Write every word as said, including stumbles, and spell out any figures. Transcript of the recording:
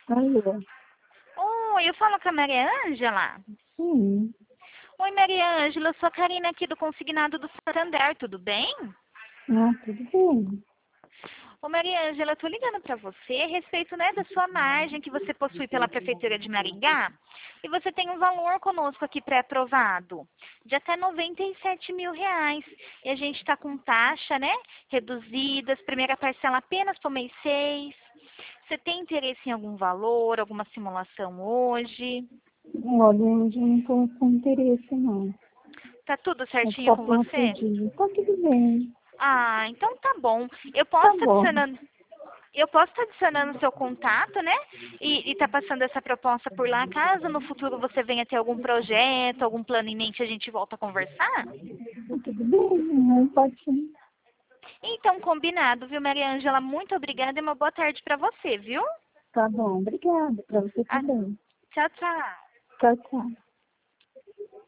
Alô? Oi, eu falo com a Maria Ângela. Sim. Oi, Maria Ângela, eu sou a Karina aqui do Consignado do Santander, tudo bem? Ah, tudo bem. Ô, Maria Ângela, eu tô ligando para você a respeito, né, da sua margem que você possui pela Prefeitura de Maringá. E você tem um valor conosco aqui pré-aprovado de até noventa e sete mil reais. E a gente está com taxa, né, reduzidas, primeira parcela apenas para o mês seis. Você tem interesse em algum valor, alguma simulação hoje? Olha, eu já não estou com interesse, não. Tá tudo É certinho só com para um você? pedido. Tá tudo bem. Ah, então tá bom. Eu posso Tá estar bom. adicionando, eu posso estar adicionando seu contato, né? E, e tá passando essa proposta por lá. Caso no futuro você venha ter algum projeto, algum plano em mente, a gente volta a conversar? Tá tudo bem, não pode sim. Então, combinado, viu, Maria Ângela? Muito obrigada e uma boa tarde para você, viu? Tá bom, obrigada. Para você Ah, também. tchau, tchau. Tchau, tchau.